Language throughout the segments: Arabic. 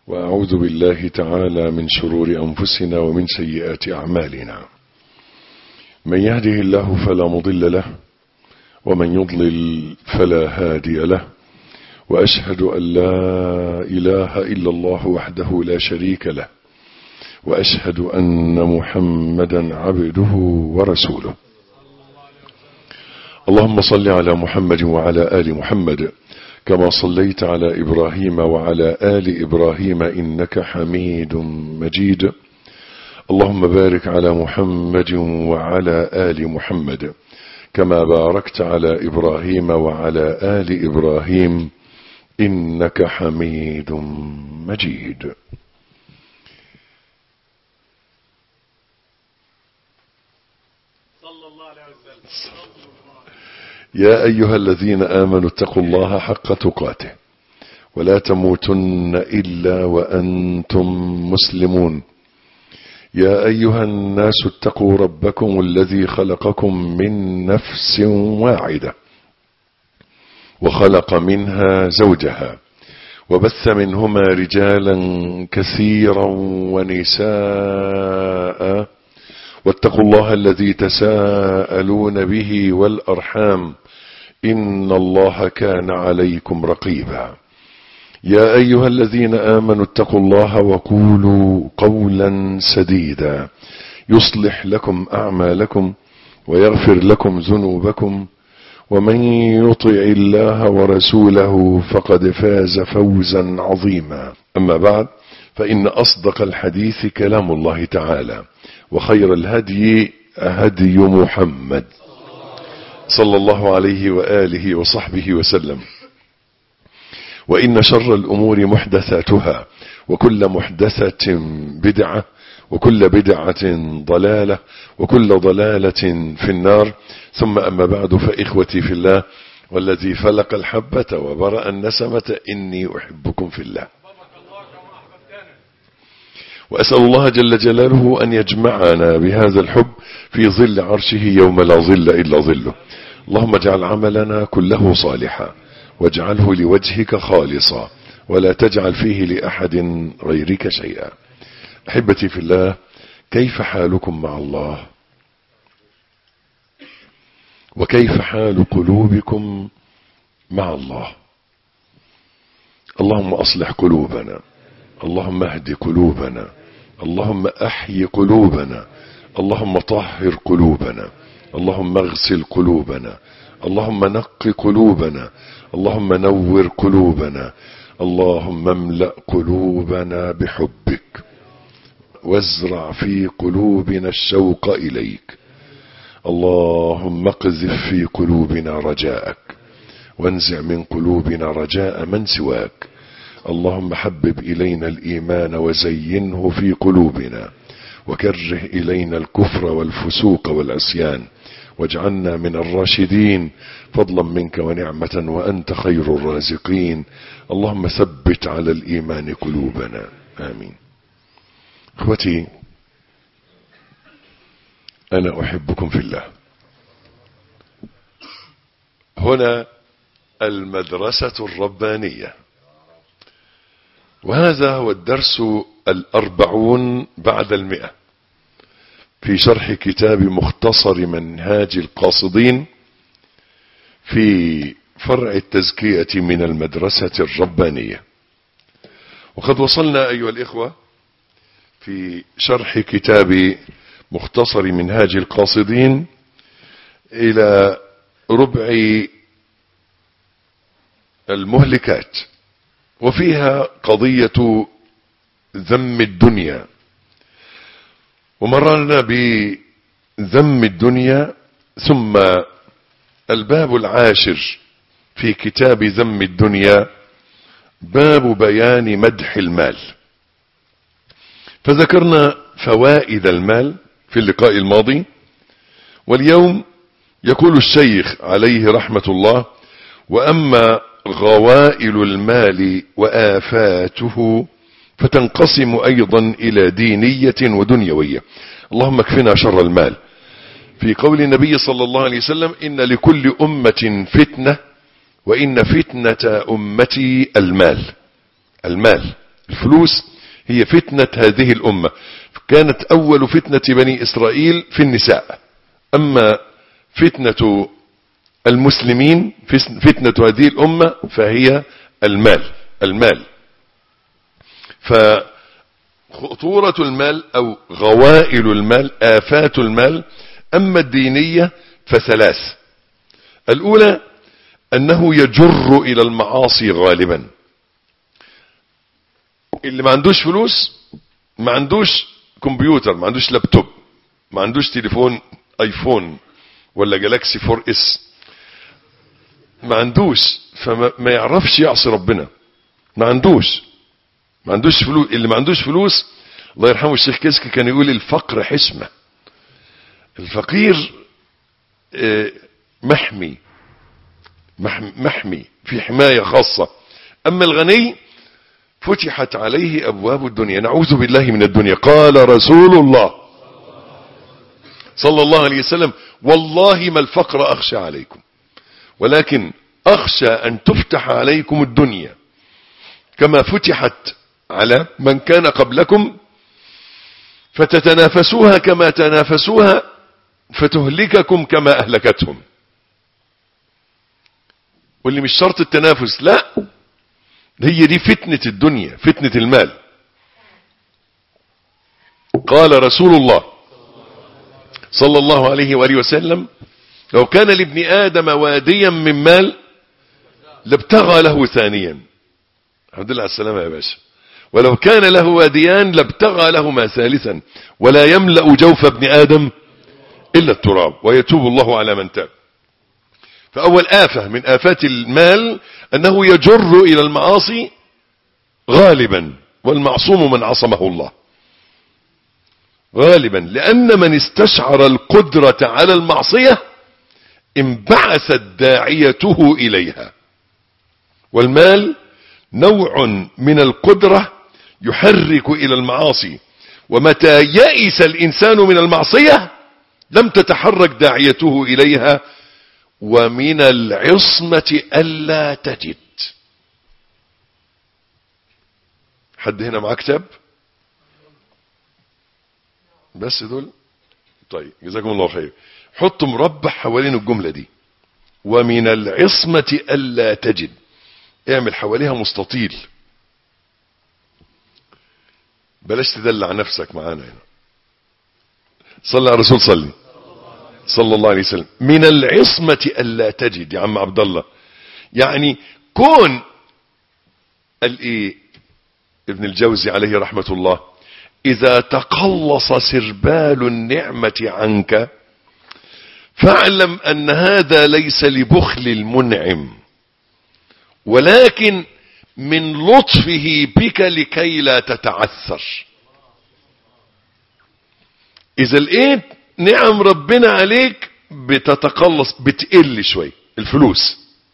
وأعوذ بالله تعالى من شرور أنفسنا ومن سيئات أعمالنا. من يهده الله فلا مضل له ومن يضلل فلا هادي له، وأشهد أن لا إله إلا الله وحده لا شريك له، وأشهد أن محمدا عبده ورسوله. اللهم صل على محمد وعلى آل محمد كما صليت على إبراهيم وعلى آل إبراهيم إنك حميد مجيد. اللهم بارك على محمد وعلى آل محمد كما باركت على إبراهيم وعلى آل إبراهيم إنك حميد مجيد. يا أيها الذين آمنوا اتقوا الله حق تقاته ولا تموتن إلا وأنتم مسلمون. يا أيها الناس اتقوا ربكم الذي خلقكم من نفس واحدة وخلق منها زوجها وبث منهما رجالا كثيرا ونساء، واتقوا الله الذي تساءلون به والأرحام إن الله كان عليكم رقيبا. يا أيها الذين آمنوا اتقوا الله وقولوا قولا سديدا يصلح لكم أعمالكم ويغفر لكم ذنوبكم، ومن يطع الله ورسوله فقد فاز فوزا عظيما. أما بعد، فإن أصدق الحديث كلام الله تعالى، وخير الهدي هدي محمد صلى الله عليه وآله وصحبه وسلم. وإن شر الأمور محدثاتها، وكل محدثة بدعة، وكل بدعة ضلالة، وكل ضلالة في النار. ثم أما بعد، فإخوتي في الله والذي فلق الحبة وبرأ النسمة إني أحبكم في الله، وأسأل الله جل جلاله أن يجمعنا بهذا الحب في ظل عرشه يوم لا ظل إلا ظله. اللهم اجعل عملنا كله صالحا واجعله لوجهك خالصا ولا تجعل فيه لأحد غيرك شيئا. أحبتي في الله، كيف حالكم مع الله؟ وكيف حال قلوبكم مع الله؟ اللهم أصلح قلوبنا، اللهم اهد قلوبنا، اللهم أحيي قلوبنا، اللهم طهر قلوبنا، اللهم اغسل قلوبنا، اللهم نق قلوبنا، اللهم نور قلوبنا، اللهم املأ قلوبنا بحبك وازرع في قلوبنا الشوق إليك. اللهم اقذف في قلوبنا رجاءك وانزع من قلوبنا رجاء من سواك. اللهم حبب إلينا الإيمان وزينه في قلوبنا، وكره إلينا الكفر والفسوق والعصيان، واجعلنا من الراشدين فضلا منك ونعمة وأنت خير الرازقين. اللهم ثبت على الإيمان قلوبنا، آمين. اخوتي، أنا أحبكم في الله. هنا المدرسة الربانية، وهذا هو الدرس 40 بعد 100 في شرح كتاب مختصر منهاج القاصدين في فرع التزكية من المدرسة الربانية. وقد وصلنا أيها الإخوة في شرح كتاب مختصر منهاج القاصدين إلى ربع المهلكات، وفيها قضية ذم الدنيا، ومررنا بذم الدنيا. ثم الباب العاشر في كتاب ذم الدنيا باب بيان مدح المال، فذكرنا فوائد المال في اللقاء الماضي. واليوم يقول الشيخ عليه رحمة الله: وأما غوائل المال وآفاته فتنقسم أيضا إلى دينية ودنيوية. اللهم اكفنا شر المال. في قول النبي صلى الله عليه وسلم: إن لكل أمة فتنة وإن فتنة أمتي المال. المال الفلوس هي فتنة هذه الأمة. كانت أول فتنة بني إسرائيل في النساء، أما فتنة المسلمين فتنة هذه الأمة فهي المال. فخطورة المال أو غوائل المال، آفات المال. أما الدينية فثلاث: الأولى أنه يجر إلى المعاصي غالبا. اللي ما عندوش فلوس، ما عندوش كمبيوتر، ما عندوش لابتوب، ما عندوش تليفون ايفون ولا جالاكسي 4 اس، ما عندوش، فما يعرفش يعصي ربنا. ما عندوش فلوس. اللي ما عندوش فلوس، الله يرحمه الشيخ كسكي كان يقول الفقر حشمة. الفقير محمي في حماية خاصة. أما الغني فتحت عليه أبواب الدنيا. نعوذ بالله من الدنيا. قال رسول الله صلى الله عليه وسلم: والله ما الفقر أخشى عليكم، ولكن أخشى أن تفتح عليكم الدنيا كما فتحت على من كان قبلكم، فتتنافسوها كما تنافسوها، فتهلككم كما أهلكتهم. واللي مش شرط التنافس، لا، هي دي فتنة الدنيا، فتنة المال. قال رسول الله صلى الله عليه وآله وسلم: لو كان لابن آدم واديا من مال لابتغى له ثانيا. الحمد لله على السلامة يا باشا. ولو كان له واديان لابتغى لهما ثالثا، ولا يملأ جوف ابن آدم إلا التراب، ويتوب الله على من تاب. فأول آفة من آفات المال أنه يجر إلى المعاصي غالبا، والمعصوم من عصمه الله غالبا، لأن من استشعر القدرة على المعصية انبعثت داعيته إليها. والمال نوع من القدرة يحرك إلى المعاصي، ومتى يئس الإنسان من المعصية لم تتحرك داعيته إليها. ومن العصمة ألا تجد. حد هنا معاه كتاب؟ بس دول؟ طيب جزاكم الله خير. حطوا مربع حوالين الجملة دي: ومن العصمة ألا تجد. اعمل حواليها مستطيل، بلاش تدلع نفسك معانا هنا. صلى على الرسول صلى الله عليه وسلم. من العصمة ألا تجد يا عم عبد الله، يعني كون الايه ابن الجوزي عليه رحمة الله: إذا تقلص سربال النعمة عنك فاعلم أن هذا ليس لبخل المنعم، ولكن من لطفه بك لكي لا تتعثر. إذا لقيت نعم ربنا عليك بتتقلص، بتقل شوي الفلوس،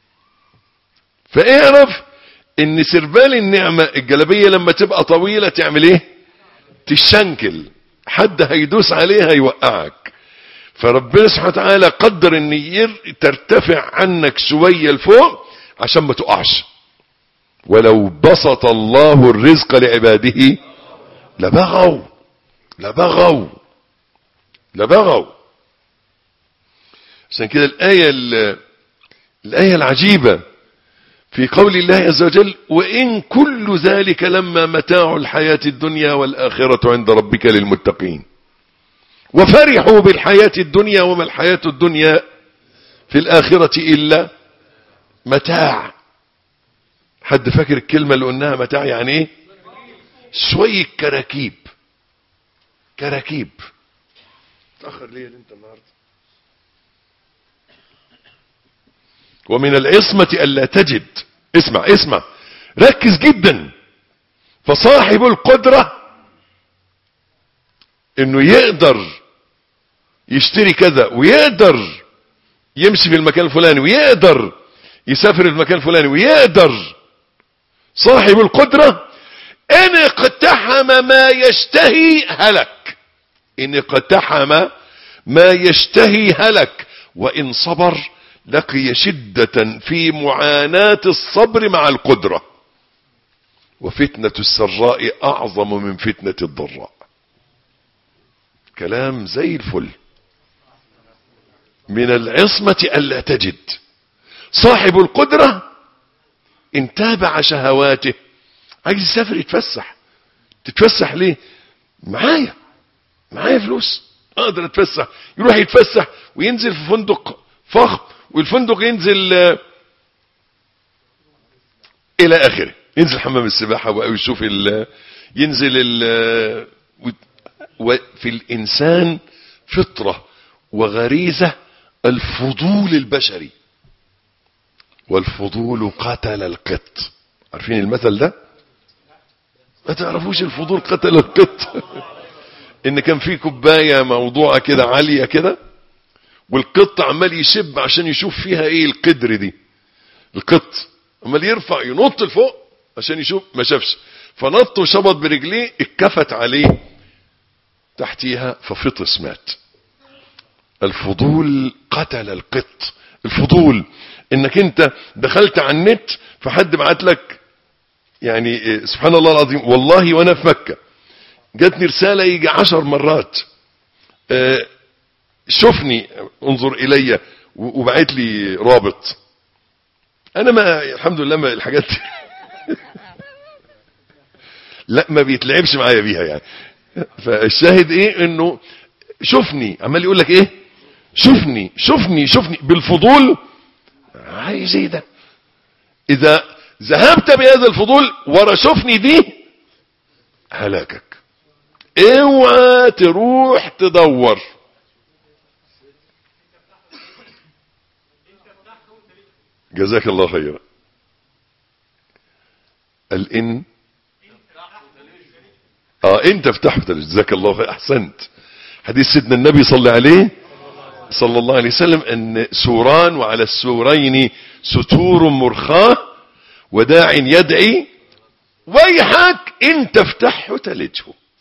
فاعرف ان سربال النعمة الجلبية لما تبقى طويلة تعمل ايه؟ تشنكل، حد هيدوس عليها يوقعك. فربنا سبحانه وتعالى قدر ان ترتفع عنك شوية لفوق عشان ما تقعش. ولو بسط الله الرزق لعباده لبغوا. عشان كده الآية العجيبة في قول الله عز وجل: وإن كل ذلك لما متاع الحياة الدنيا والآخرة عند ربك للمتقين وفرحوا بالحياة الدنيا وما الحياة الدنيا في الآخرة إلا متاع. حد فاكر الكلمة اللي قلناها متاع يعني ايه؟ شوية كراكيب. تأخر ليه انت النهاردة؟ ومن العصمة ألا تجد. اسمع ركز جدا. فصاحب القدرة انه يقدر يشتري كذا، ويقدر يمشي في المكان الفلاني، ويقدر يسافر في المكان الفلاني، ويقدر. صاحب القدرة ان اقتحم ما يشتهي هلك. ان اقتحم ما يشتهي هلك، وان صبر لقي شدة في معاناة الصبر مع القدرة. وفتنة السراء اعظم من فتنة الضراء. كلام زي الفل. من العصمة الا تجد. صاحب القدرة ان تابع شهواته، عايز يسافر يتفسح. تتفسح ليه؟ معايا فلوس اقدر اتفسح. يروح يتفسح وينزل في فندق فخم، والفندق ينزل الى اخره، ينزل حمام السباحة ويشوف ينزل وفي الانسان فطرة وغريزة الفضول البشري، والفضول قتل القط. عارفين المثل ده؟ ما تعرفوش الفضول قتل القط؟ ان كان في كوباية موضوعة كده عالية كده، والقط عمال يشب عشان يشوف فيها ايه القدر دي. القط عمال يرفع ينط لفوق عشان يشوف، ما شافش، فنط وشبط برجليه، اتكفت عليه تحتيها ففطس مات. الفضول قتل القط. الفضول انك انت دخلت على النت فحد بعت لك، يعني سبحان الله العظيم، والله وانا في مكة جاتني رسالة يجي 10 مرات، شوفني انظر الي، وبعت لي رابط. انا ما الحمد لله ما الحاجات لا ما بيتلعبش معايا بيها يعني. فالشاهد ايه؟ انه شوفني، عمال يقول لك ايه؟ شوفني شوفني شوفني بالفضول. عايز ايه ده؟ اذا ذهبت بهذا الفضول ورا شوفني دي هلاكك. اوعى تروح تدور. جزاك الله خيرا. الان انت افتحه. جزاك الله خير، احسنت. حديث سيدنا النبي صلى الله عليه وسلم ان سوران وعلى السورين ستور مرخاه وداع يدعي ويحك ان تفتحه تلجه.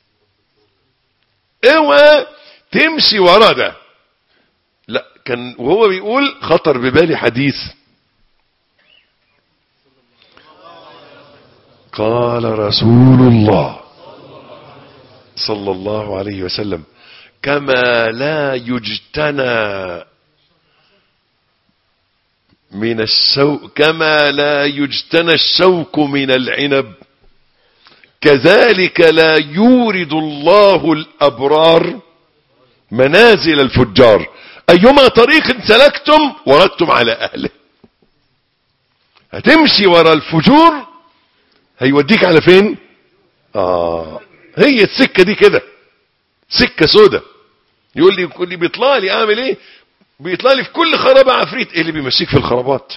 اوعى تمشي ورا ده. لا، كان وهو بيقول خطر ببالي حديث قال رسول الله صلى الله عليه وسلم كما لا يجتنى من الشوك، كما لا يجتنى الشوك من العنب، كذلك لا يورد الله الأبرار منازل الفجار. أيما طريق سلكتم وردتم على أهله. هتمشي ورا الفجور هيوديك على فين؟ هي السكة دي كده سكة سودة. يقول لي بيطلع لي اعمل ايه؟ بيطلع لي في كل خرابة عفريت. ايه اللي بيمشيك في الخرابات؟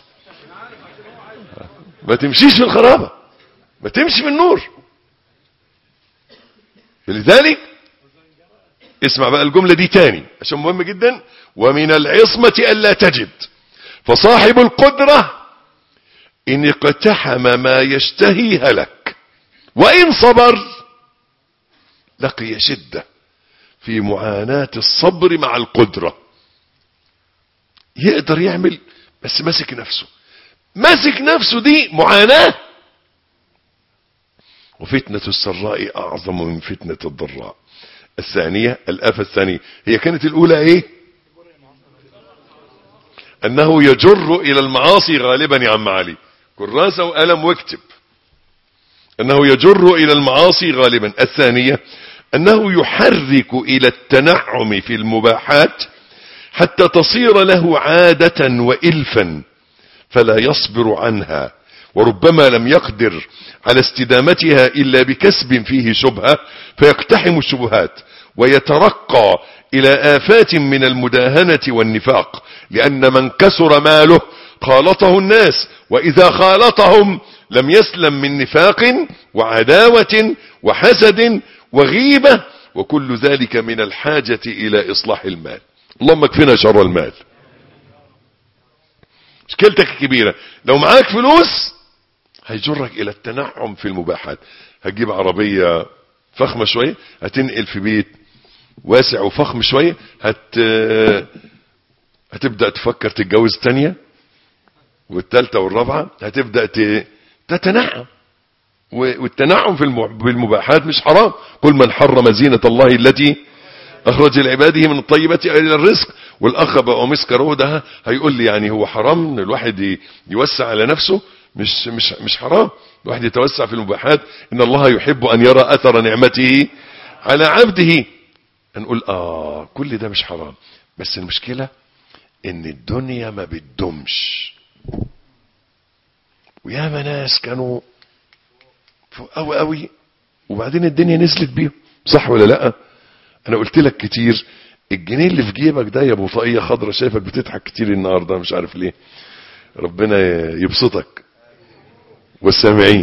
ما تمشيش في الخرابة، ما تمشي في النور. لذلك اسمع بقى الجملة دي تاني عشان مهم جدا. ومن العصمة ألا تجد. فصاحب القدرة إن اقتحم ما يشتهي هلك، وإن صبر لقي شدة في معاناة الصبر مع القدرة. يقدر يعمل بس ماسك نفسه. ماسك نفسه دي معاناة. وفتنة السراء أعظم من فتنة الضراء. الثانية، الآفة الثانية هي كانت الأولى إيه؟ أنه يجر إلى المعاصي غالبا يا عم علي. كراسة وقلم واكتب. أنه يجر إلى المعاصي غالبا. الثانية أنه يحرك إلى التنعم في المباحات حتى تصير له عادة وإلفا فلا يصبر عنها، وربما لم يقدر على استدامتها إلا بكسب فيه شبهة فيقتحم الشبهات ويترقى إلى آفات من المداهنة والنفاق، لأن من كسر ماله خالطه الناس، وإذا خالطهم لم يسلم من نفاق وعداوة وحسد وغيبة، وكل ذلك من الحاجة إلى إصلاح المال. اللهم اكفنا شر المال. مشكلتك الكبيرة لو معاك فلوس هيجرك إلى التنعم في المباحات. هتجيب عربية فخمة شوية، هتنقل في بيت واسع وفخم شوية، هتبدأ تفكر تتجوز تانية والتالتة والرابعة، هتبدأ تتنعم. والتنعم بالمباحات مش حرام. قل من حرم زينة الله التي اخرج لعباده من الطيبات الى الرزق. والاخ بقى مسكر ده هيقول لي يعني هو حرام ان الواحد يوسع على نفسه؟ مش حرام الواحد يتوسع في المباحات. ان الله يحب ان يرى اثر نعمته على عبده. نقول كل ده مش حرام، بس المشكلة ان الدنيا ما بتدومش. وياما ناس كانوا فوق قوي قوي وبعدين الدنيا نزلت بيهم، صح ولا لا؟ انا قلت لك كتير الجنيه اللي في جيبك ده يا ابو طاقية خضرة، شايفك بتضحك كتير النهارده مش عارف ليه. ربنا يبسطك والسامعين.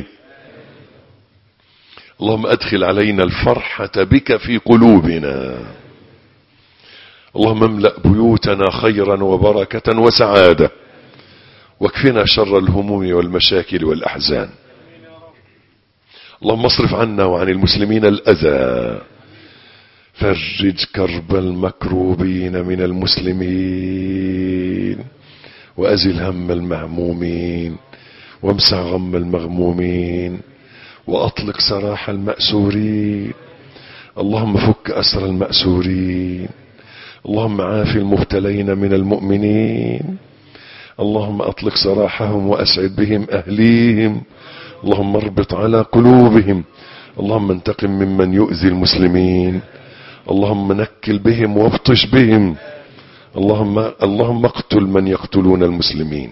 اللهم ادخل علينا الفرحة بك في قلوبنا. اللهم املأ بيوتنا خيرا وبركة وسعادة، واكفنا شر الهموم والمشاكل والأحزان. اللهم اصرف عنا وعن المسلمين الأذى، فرج كرب المكروبين من المسلمين، وأزل هم المهمومين، وامسح غم المغمومين، وأطلق سراح المأسورين. اللهم فك أسر المأسورين. اللهم عاف المبتلين من المؤمنين. اللهم أطلق سراحهم وأسعد بهم أهليهم. اللهم اربط على قلوبهم. اللهم انتقم ممن يؤذي المسلمين. اللهم نكل بهم وابطش بهم. اللهم اقتل من يقتلون المسلمين.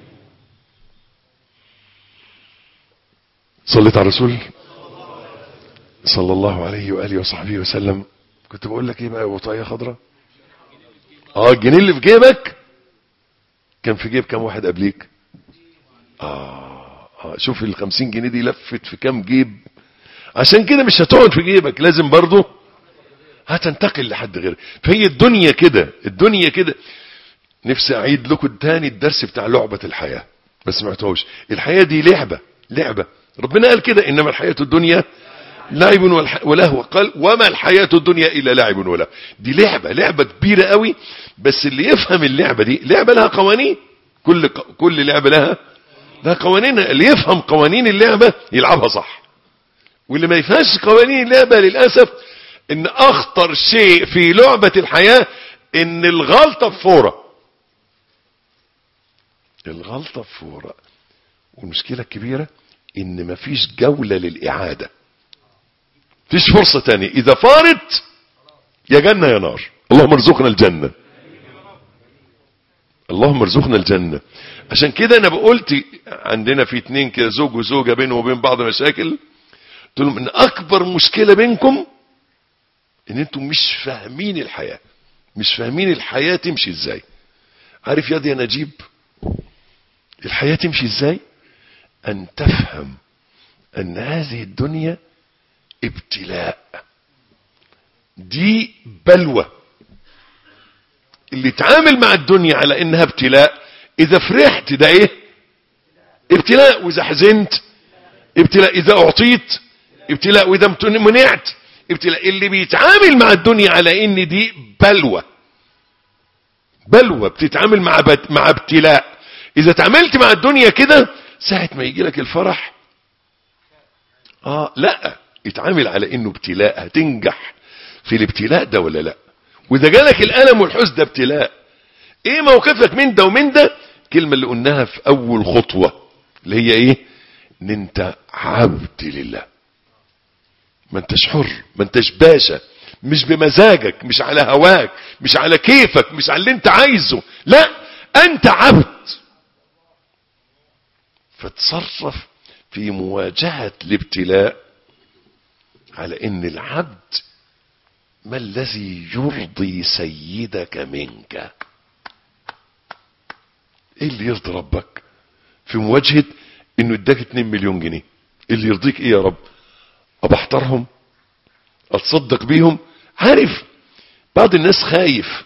صليت على الرسول صلى الله عليه وآله وصحبه وسلم. كنت بقول لك ايه بقى يا ابو طاقية خضرة؟ الجنيه اللي في جيبك كان في جيب كام واحد قبليك؟ شوف ال50 جنيه دي لفت في كام جيب. عشان كده مش هتقعد في جيبك، لازم برضو هتنتقل لحد غيرك. فهي الدنيا كده، الدنيا كده. نفسي اعيد لكم تاني الدرس بتاع لعبة الحياة، بس ما سمعتوش. الحياة دي لعبة. ربنا قال كده انما الحياة الدنيا لعب ولهو. قال وما الحياة الدنيا الا لعب ولهو. دي لعبة كبيرة قوي. بس اللي يفهم اللعبة دي، لعبة لها قوانين. كل لعبة لها قوانين. اللي يفهم قوانين اللعبة يلعبها صح. واللي ما يفهمش قوانين اللعبة للأسف ان اخطر شيء في لعبة الحياة ان الغلطة بفورة. الغلطة بفورة. والمشكلة الكبيرة ان مفيش جولة للإعادة، مفيش فرصة تانية. اذا فارت يا جنة يا نار. اللهم ارزقنا الجنة. اللهم ارزقنا الجنة. عشان كده انا بقولت عندنا في 2 كده زوج وزوجة بينهم وبين بعض مشاكل، قلت لهم ان اكبر مشكلة بينكم ان انتم مش فاهمين الحياة، مش فاهمين الحياة تمشي ازاي. عارف يا نجيب الحياة تمشي ازاي؟ ان تفهم ان هذه الدنيا ابتلاء، دي بلوى. اللي تعامل مع الدنيا على انها ابتلاء، اذا فرحت ده ايه؟ ابتلاء. واذا حزنت ابتلاء. اذا اعطيت ابتلاء، واذا منعت ابتلاء. اللي بيتعامل مع الدنيا على ان دي بلوى بتتعامل مع ابتلاء. اذا تعاملت مع الدنيا كده ساعة ما يجي لك الفرح لا، اتعامل على انه ابتلاء. هتنجح في الابتلاء ده ولا لا؟ واذا جالك الالم والحزن ده ابتلاء. ايه موقفك من ده ومن ده؟ الكلمة اللي قلناها في اول خطوة اللي هي ايه؟ ان انت عبد لله. ما انتش حر، ما انتش باشا، مش بمزاجك، مش على هواك، مش على كيفك، مش على اللي انت عايزه. لا، انت عبد. فتصرف في مواجهة الابتلاء على ان العبد ما الذي يرضي سيدك منك. ايه اللي يرضي ربك في مواجهة انه اداك 2 مليون جنيه؟ اللي يرضيك ايه يا رب؟ ابحترهم؟ اتصدق بيهم؟ عارف بعض الناس خايف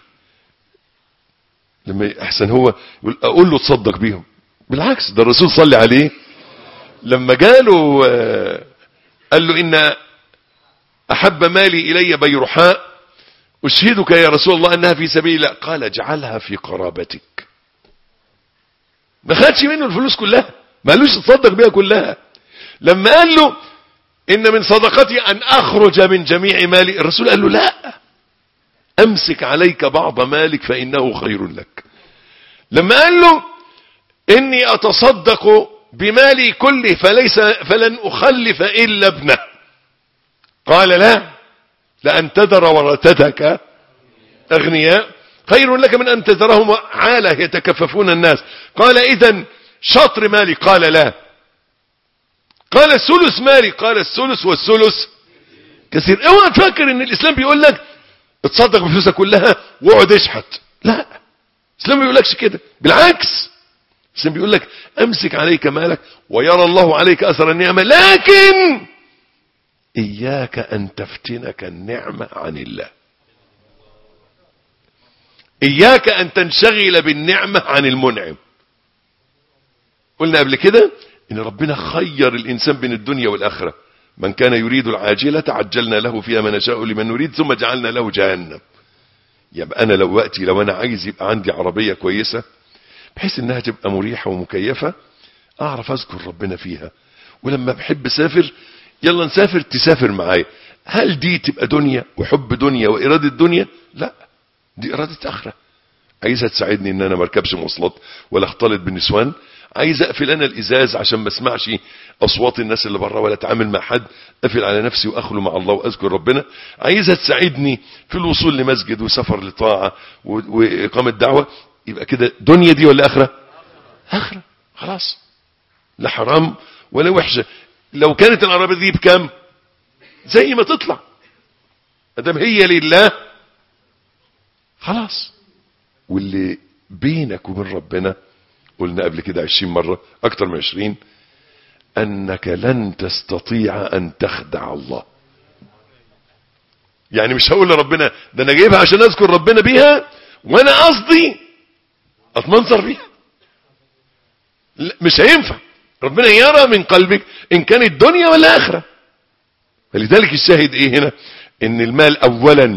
لما احسن هو يقول اقول له تصدق بيهم. بالعكس، ده الرسول صلى عليه لما جاله قال له ان احب مالي الي بيرحاء اشهدك يا رسول الله انها في سبيل الله. قال اجعلها في قرابتك. ما خدش منه الفلوس كلها، ما قالوش تصدق بيها كلها، لما قال له إن من صدقتي أن أخرج من جميع مالي، الرسول قال له لا، أمسك عليك بعض مالك فإنه خير لك. لما قال له إني أتصدق بمالي كله فلن أخلف إلا ابنه، قال لا، لأن تذر ورثتك أغنياء خير لك من أن تذرهم عالة يتكففون الناس. قال إذن شطر مالي، قال لا. قال ثلث مالي، قال الثلث والثلث كثير. اوعى تفكر ان الاسلام بيقول لك اتصدق بفلوسك كلها واقعد اشحت، لا، الاسلام ما بيقولكش كده، بالعكس الاسلام بيقول لك امسك عليك مالك ويرى الله عليك اثر النعمه، لكن اياك ان تفتنك النعمه عن الله، اياك ان تنشغل بالنعمه عن المنعم. قلنا قبل كده ان ربنا خير الانسان بين الدنيا والاخره، من كان يريد العاجله عجلنا له فيها ما نشاء لمن نريد ثم جعلنا له جهنم. يبقى انا لو انا عايز يبقى عندي عربيه كويسه بحيث انها تبقى مريحه ومكيفه، اعرف اذكر ربنا فيها، ولما بحب اسافر يلا نسافر، تسافر معايا. هل دي تبقى دنيا وحب دنيا واراده دنيا؟ لا، دي اراده اخره. عايزها تساعدني ان انا ما اركبش مواصلات ولا اختلط بالنسوان، عايز اقفل انا الازاز عشان ما اسمعش اصوات الناس اللي بره ولا اتعامل مع حد، اقفل على نفسي واخلو مع الله واذكر ربنا. عايزها تساعدني في الوصول لمسجد وسفر لطاعه واقامه دعوه. يبقى كده دنيا دي ولا اخره؟ اخره، خلاص، لا حرام ولا وحشه. لو كانت العربيه دي بكام زي ما تطلع، ادام هي لله خلاص. واللي بينك وبين ربنا قلنا قبل كده 20 مرة، اكتر من 20، انك لن تستطيع ان تخدع الله. يعني مش هقول لربنا ده انا جايبها عشان اذكر ربنا بيها وانا قصدي اتمنظر بيها، مش هينفع. ربنا يرى من قلبك ان كانت دنيا ولا اخرة. فلذلك الشاهد ايه هنا؟ ان المال اولا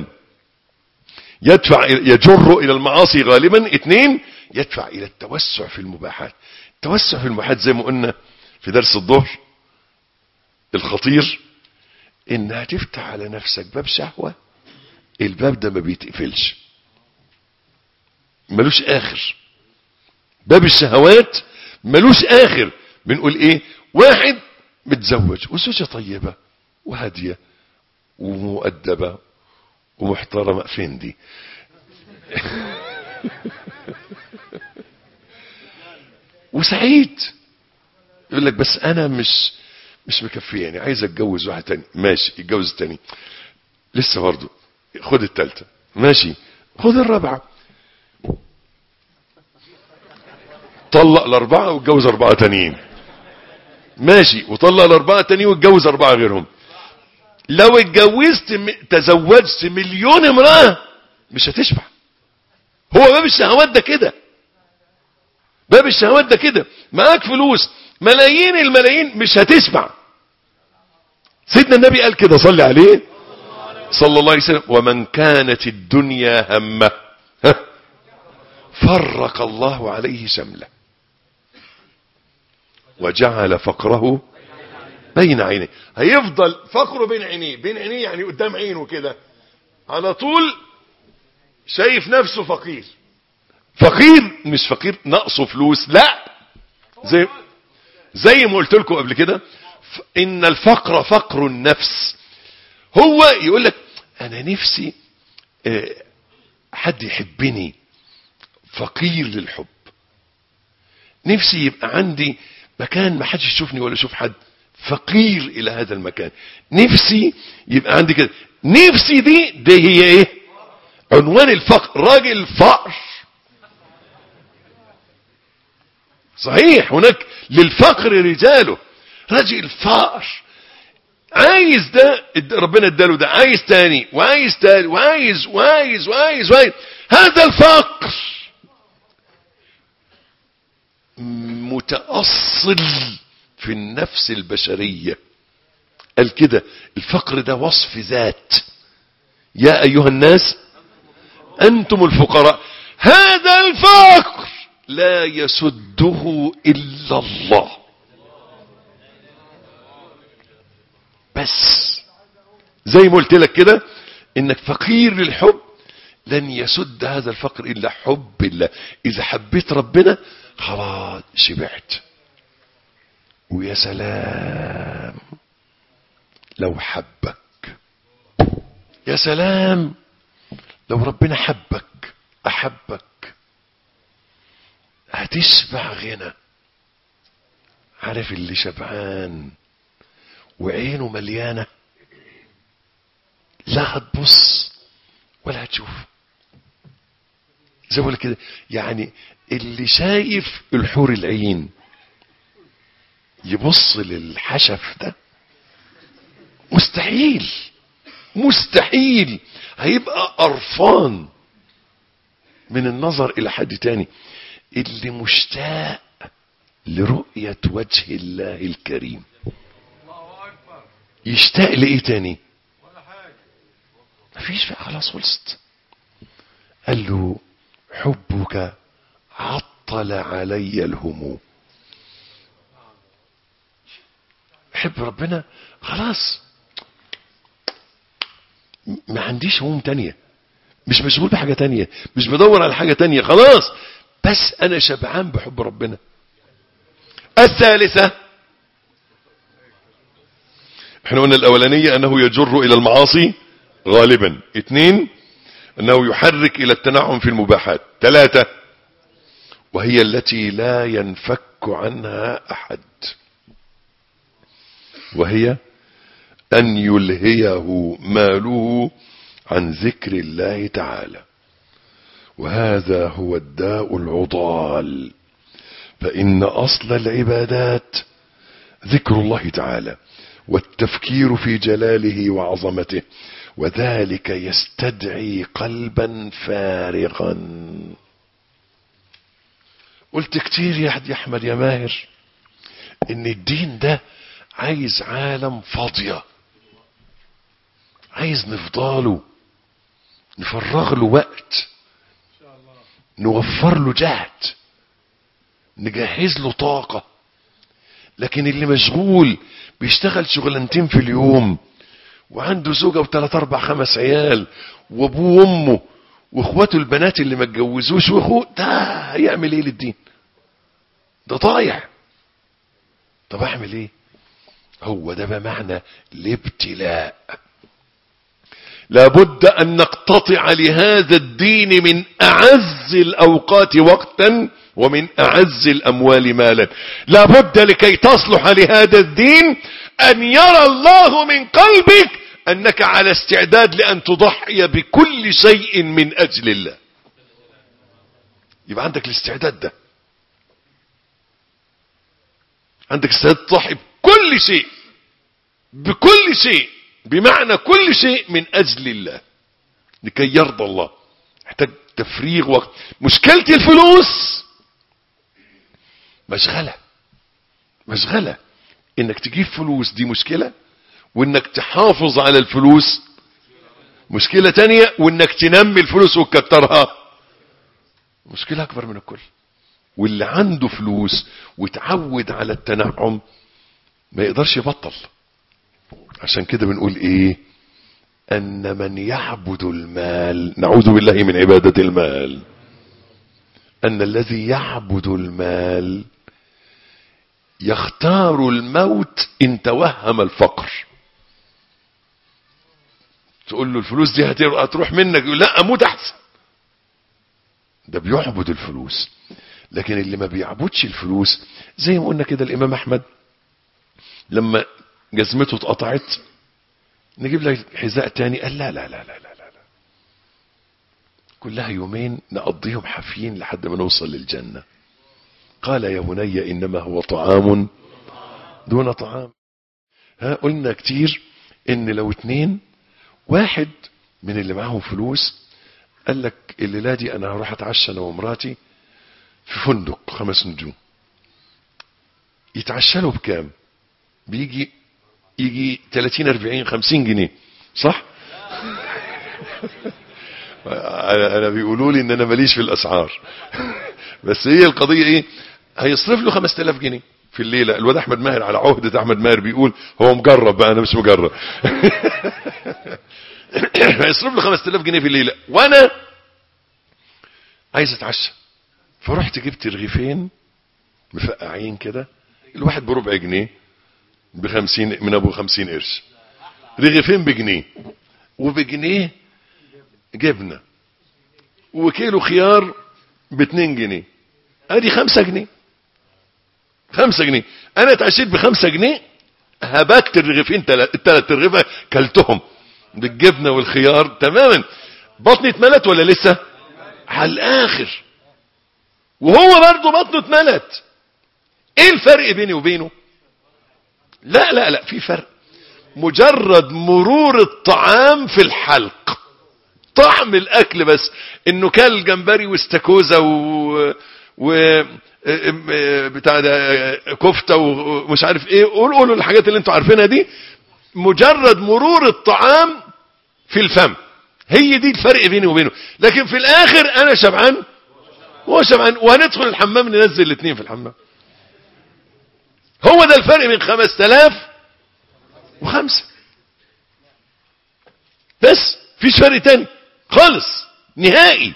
يجر الى المعاصي غالبا، 2 يدفع الى التوسع في المباحات. التوسع في المباحات زي ما قلنا في درس الظهر الخطير، انها تفتح على نفسك باب شهوة، الباب ده ما بيتقفلش، ملوش اخر. باب الشهوات ملوش اخر. بنقول ايه؟ واحد متزوج وزوجة طيبة وهادية ومؤدبة ومحترمة، فين دي؟ وسعيد، يقول لك بس انا مش مكفيه، يعني عايز اتجوز واحد تاني. ماشي، اتجوز التاني، لسه برضه خد التالتة، ماشي، خد الرابعة، طلق ال4 واتجوز 4 تانيين، ماشي، وطلق ال4 تانيين واتجوز 4 غيرهم. لو تزوجت 1,000,000 امرأة مش هتشبع. هو باب الشهوات ده كده، باب الشهوات ده كده. معاك فلوس ملايين الملايين مش هتشبع. سيدنا النبي قال كده، صلي عليه صلى الله عليه وسلم: ومن كانت الدنيا همه فرق الله عليه شمله وجعل فقره بين عينيه. هيفضل فقره بين عينيه، بين عينيه يعني قدام عينه كده على طول، شايف نفسه فقير. فقير مش فقير نقصه فلوس، لا، زي ما قلت لكم قبل كده، ان الفقر فقر النفس. هو يقول لك انا نفسي حد يحبني، فقير للحب. نفسي يبقى عندي مكان ما حدش يشوفني ولا يشوف حد، فقير الى هذا المكان. نفسي يبقى عندي كده. نفسي دي هي ايه؟ عنوان الفقر. راجل فقر صحيح، هناك للفقر رجاله. راجل فقر عايز ده، ربنا اداله ده، عايز تاني وعايز تاني وعايز وعايز وعايز وعايز. هذا الفقر متأصل في النفس البشرية. قال كده الفقر ده وصف ذات. يا أيها الناس أنتم الفقراء. هذا الفقر لا يسده إلا الله. بس زي ما قلت لك كده انك فقير للحب، لن يسد هذا الفقر الا حب الله. اذا حبيت ربنا خلاص شبعت. ويا سلام لو حبك، يا سلام لو ربنا حبك احبك، هتشبع غنى. عارف اللي شبعان وعينه مليانة لا هتبص ولا هتشوف. زي ما بقول كده، يعني اللي شايف الحور العين يبص للحشف ده مستحيل، مستحيل. هيبقى قرفان من النظر الى حد تاني. اللي مشتاق لرؤية وجه الله الكريم يشتاق لايه تاني؟ مفيش بقى، خلاص خلصت. قال له حبك عطل علي الهموم. حب ربنا خلاص ما عنديش هموم تانية، مش مشغول بحاجة تانية، مش بدور على حاجة تانية، خلاص بس انا شبعان بحب ربنا. الثالثة، احنا قلنا الاولانية انه يجر الى المعاصي غالبا. 2 انه يحرك الى التنعم في المباحات. 3 وهي التي لا ينفك عنها احد، وهي ان يلهيه ماله عن ذكر الله تعالى. وهذا هو الداء العضال. فإن أصل العبادات ذكر الله تعالى والتفكير في جلاله وعظمته، وذلك يستدعي قلبا فارغا. قلت كتير يا أحمد يا ماهر إن الدين ده عايز عالم فاضية، عايز نفضاله، نفرغ له وقت، نوفر له جهد، نجهز له طاقة. لكن اللي مشغول بيشتغل شغلانتين في اليوم وعنده زوجة و3 4 5 عيال وابوه وامه واخواته البنات اللي ما اتجوزوش واخوه، ده هيعمل ايه للدين؟ ده ضايع. طب اعمل ايه؟ هو ده بمعنى الابتلاء. لابد ان نقتطع لهذا الدين من اعز الاوقات وقتا ومن اعز الاموال مالا. لابد لكي تصلح لهذا الدين ان يرى الله من قلبك انك على استعداد لان تضحي بكل شيء من اجل الله. يبقى عندك الاستعداد ده، عندك استعداد تضحي بكل شيء، بكل شيء، بمعنى كل شيء من اجل الله لكي يرضى الله. محتاج تفريغ وقت. مشكلتي الفلوس مشغلة. انك تجيب فلوس دي مشكلة، وانك تحافظ على الفلوس مشكلة تانية، وانك تنمي الفلوس وتكترها مشكلة اكبر من الكل. واللي عنده فلوس وتعود على التنعم ما يقدرش يبطل. عشان كده بنقول ايه؟ ان من يعبد المال، نعوذ بالله من عبادة المال، ان الذي يعبد المال يختار الموت ان توهم الفقر. تقول له الفلوس دي هتروح منك، يقول لا اموت احسن. ده بيعبد الفلوس. لكن اللي ما بيعبدش الفلوس، زي ما قلنا كده الامام احمد لما جزمته اتقطعت نجيب لك حذاء تاني، قال لا لا لا لا لا لا، كلها يومين نقضيهم حافيين لحد ما نوصل للجنة. قال يا بني انما هو طعام دون طعام. قلنا كتير ان لو 2 واحد من اللي معاهم فلوس قال لك الليلة دي انا هروح اتعشى انا ومراتي في فندق 5 نجوم، يتعشى له بكام؟ يجي 30 40 50 جنيه، صح؟ انا بيقولوا لي ان انا ماليش في الاسعار بس هي القضية ايه؟ هيصرف له 5000 جنيه في الليلة. الواد احمد ماهر على عهدة احمد ماهر بيقول هو مجرب بقى، انا مش مجرب. هيصرف له 5000 جنيه في الليلة وانا عايز اتعشى، فرحت جبت رغيفين مفقعين كده، الواحد بربع جنيه، ب50 من ابو 50 قرش، رغيفين بجنيه، وبجنيه جبنة، وكيلو خيار ب2 جنيه، ادي 5 جنيه. 5 جنيه انا اتعشيت ب5 جنيه، هبت الرغيفين، الثلاث رغيفة كلتهم بالجبنة والخيار تماما. بطني اتملت ولا لسه؟ على الاخر. وهو برضه بطنه اتملت. ايه الفرق بيني وبينه؟ لا لا لا، في فرق. مجرد مرور الطعام في الحلق، طعم الاكل بس، انه كل جمبري واستاكوزا و بتاع ده كفته ومش عارف ايه، قولوا الحاجات اللي انتوا عارفينها دي. مجرد مرور الطعام في الفم، هي دي الفرق بيني وبينه. لكن في الاخر انا شبعان وهو شبعان، وهندخل الحمام ننزل الاثنين في الحمام. هو ده الفرق بين 5005 بس، فيش فرق تاني خالص نهائي.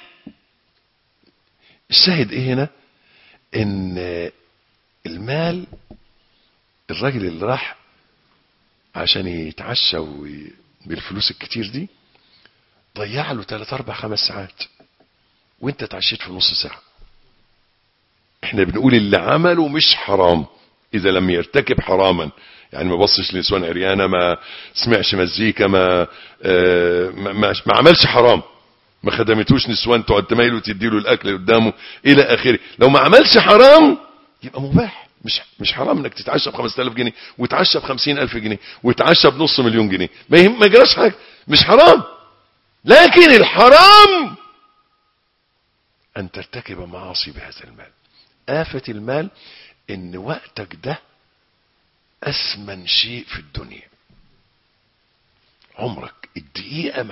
الشاهد ايه هنا؟ ان المال، الراجل اللي راح عشان يتعشى بالفلوس الكتير دي ضيع له 3 4 5 ساعات، وانت اتعشيت في نص ساعة. احنا بنقول اللي عمله مش حرام اذا لم يرتكب حراما، يعني ما بصش لنسوان عريانة، ما سمعش مزيكا، ما عملش حرام، ما خدمتوش نسوان تقعد تميله وتديله الاكل قدامه الى اخره. لو ما عملش حرام يبقى مباح، مش حرام انك تتعشى ب5000 جنيه وتعشى ب50,000 جنيه وتعشى بنص مليون جنيه، ما يجراش حاجه، مش حرام. لكن الحرام ان ترتكب معاصي بهذا المال. آفة المال ان وقتك ده اثمن شيء في الدنيا. عمرك الدقيقة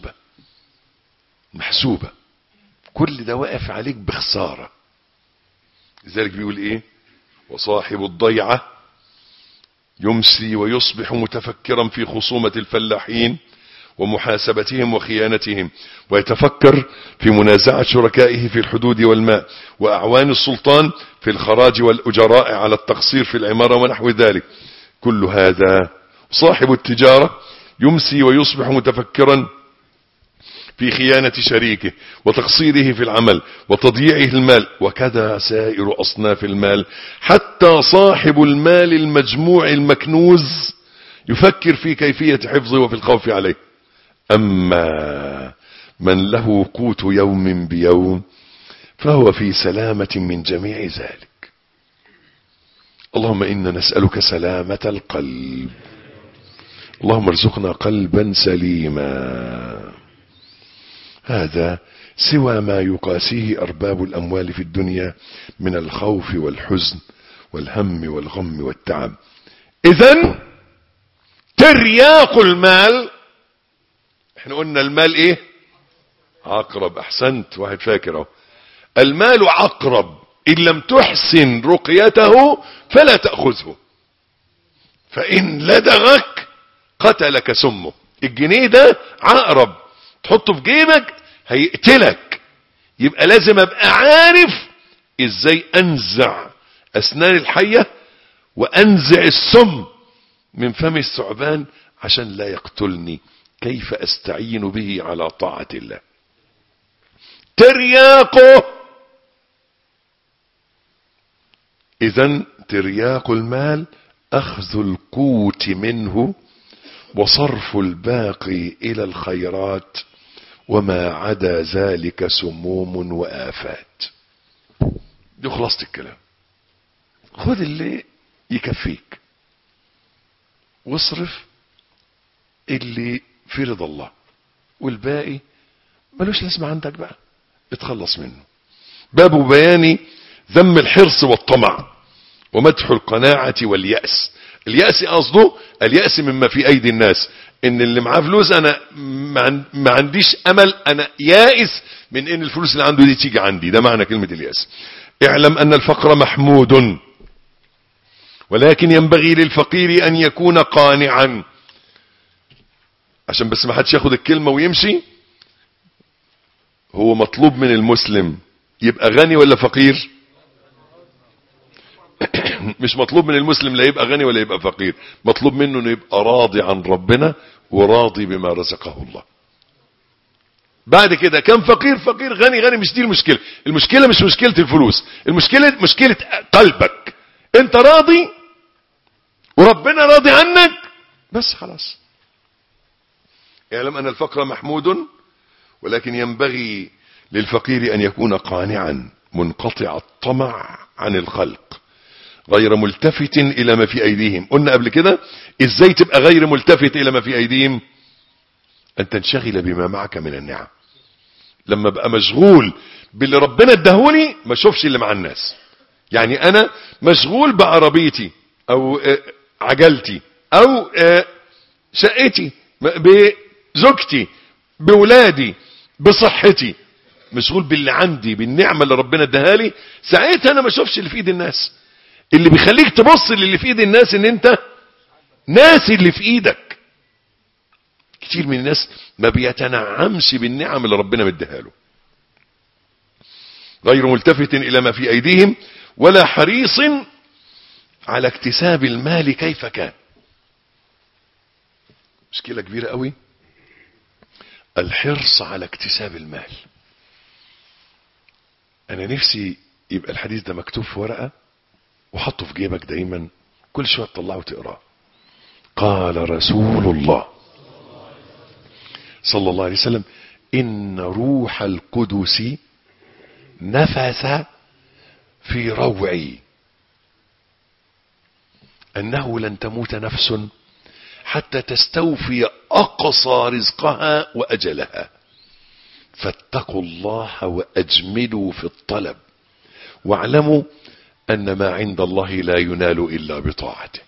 محسوبة، كل ده واقف عليك بخسارة. لذلك بيقول ايه؟ وصاحب الضيعة يمسي ويصبح متفكرا في خصومة الفلاحين ومحاسبتهم وخيانتهم، ويتفكر في منازعة شركائه في الحدود والماء، وأعوان السلطان في الخراج والأجراء على التقصير في العمارة ونحو ذلك. كل هذا. صاحب التجارة يمسي ويصبح متفكرا في خيانة شريكه وتقصيره في العمل وتضييعه المال، وكذا سائر أصناف المال، حتى صاحب المال المجموع المكنوز يفكر في كيفية حفظه وفي الخوف عليه. أما من له قوت يوم بيوم فهو في سلامة من جميع ذلك. اللهم إنا نسألك سلامة القلب، اللهم ارزقنا قلبا سليما. هذا سوى ما يقاسيه أرباب الأموال في الدنيا من الخوف والحزن والهم والغم والتعب. إذن ترياق المال، احنا قلنا المال ايه؟ عقرب. احسنت، واحد فاكر اهو. المال عقرب ان لم تحسن رقيته فلا تأخذه، فإن لدغك قتلك سمه. الجنيه ده عقرب، تحطه في جيبك هيقتلك. يبقى لازم ابقى عارف ازاي انزع اسنان الحية وانزع السم من فم الثعبان عشان لا يقتلني. كيف استعين به على طاعة الله؟ ترياقه. اذن ترياق المال اخذ القوت منه وصرف الباقي الى الخيرات، وما عدا ذلك سموم وآفات. دي خلاصة الكلام. خذ اللي يكفيك واصرف اللي في رضا الله، والباقي ملوش لازمة عندك بقى، اتخلص منه. باب بيان ذم الحرص والطمع ومدح القناعة واليأس. اليأس قصده اليأس مما في أيدي الناس، ان اللي معاه فلوس انا ما عنديش امل، انا يائس من ان الفلوس اللي عنده دي تيجي عندي. ده معنى كلمة اليأس. اعلم ان الفقر محمود ولكن ينبغي للفقير ان يكون قانعا. عشان بس ما حدش ياخد الكلمة ويمشي، هو مطلوب من المسلم يبقى غني ولا فقير؟ مش مطلوب من المسلم لا يبقى غني ولا يبقى فقير، مطلوب منه انه يبقى راضي عن ربنا وراضي بما رزقه الله. بعد كده كم فقير فقير غني غني، مش دي المشكلة. المشكلة مش مشكلة الفلوس، المشكلة مشكلة قلبك. انت راضي وربنا راضي عنك، بس خلاص. اعلم ان الفقر محمود، ولكن ينبغي للفقير ان يكون قانعا منقطع الطمع عن الخلق، غير ملتفت الى ما في ايديهم. قلنا قبل كده ازاي تبقى غير ملتفت الى ما في ايديهم؟ ان تنشغل بما معك من النعم. لما بقى مشغول باللي ربنا اداهولي ما اشوفش اللي مع الناس. يعني انا مشغول بعربيتي او عجلتي او شقتي، بزوجتي، بولادي، بصحتي، مشغول باللي عندي، بالنعمة اللي ربنا اداهالي. ساعتها انا ما اشوفش اللي في ايد الناس. اللي بيخليك تبص للي في ايد الناس ان انت ناسي اللي في ايدك. كتير من الناس ما بيتنعمش بالنعم اللي ربنا مديها له. غير ملتفت الى ما في ايديهم ولا حريص على اكتساب المال كيف كان. مشكلة كبيرة قوي الحرص على اكتساب المال. انا نفسي يبقى الحديث ده مكتوب في ورقة وحطه في جيبك دايما، كل شوية تطلعه وتقراه. قال رسول الله صلى الله عليه وسلم: إن روح القدس نفث في روعي أنه لن تموت نفس حتى تستوفي أقصى رزقها وأجلها، فاتقوا الله وأجملوا في الطلب، واعلموا أن ما عند الله لا ينال إلا بطاعته.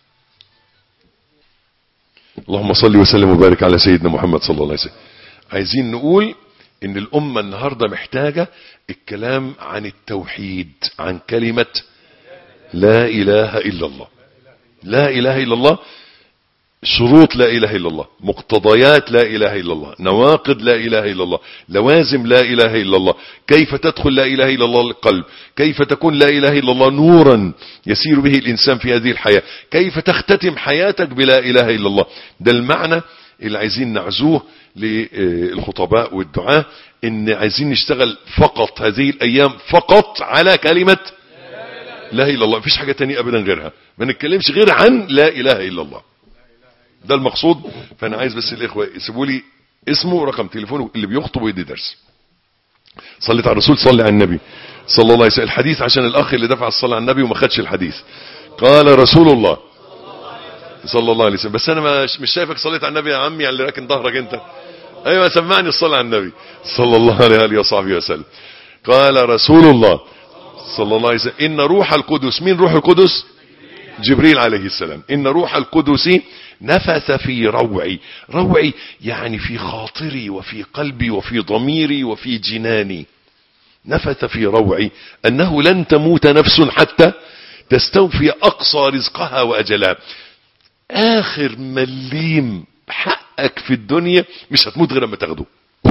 اللهم صل وسلم وبارك على سيدنا محمد صلى الله عليه وسلم. عايزين نقول ان الامة النهاردة محتاجة الكلام عن التوحيد، عن كلمة لا اله الا الله. لا اله الا الله، شروط لا اله الا الله، مقتضيات لا اله الا الله، نواقض لا اله الا الله، لوازم لا اله الا الله، كيف تدخل لا اله الا الله القلب، كيف تكون لا اله الا الله نورا يسير به الانسان في هذه الحياة، كيف تختتم حياتك بلا اله الا الله. ده المعنى اللي عايزين نعزوه للخطباء والدعاة، ان عايزين نشتغل فقط هذه الايام فقط على كلمة لا اله الا الله، مفيش حاجة تانية ابدا غيرها، ما نتكلمش غير عن لا اله الا الله. ده المقصود. فانا عايز بس الاخوة يسيبوا لي اسمه ورقم تليفونه اللي بيخطب ويدي درس. صليت على الرسول، صلي على النبي صلى الله عليه وسلم. الحديث عشان الاخ اللي دفع الصلاة على النبي وما خدش الحديث. قال رسول الله صلى الله عليه وسلم. بس انا مش شايفك صليت على النبي يا عمي، اللي راكن ظهرك انت. ايوه سمعني الصلاة على النبي صلى الله عليه وصحبه وسلم. قال رسول الله صلى الله عليه وسلم: ان روح القدس. مين روح القدس؟ جبريل عليه السلام. ان روح القدس نفث في روعي. روعي يعني في خاطري وفي قلبي وفي ضميري وفي جناني. نفث في روعي انه لن تموت نفس حتى تستوفي اقصى رزقها واجلها. اخر مليم حقك في الدنيا مش هتموت غير لما تاخده.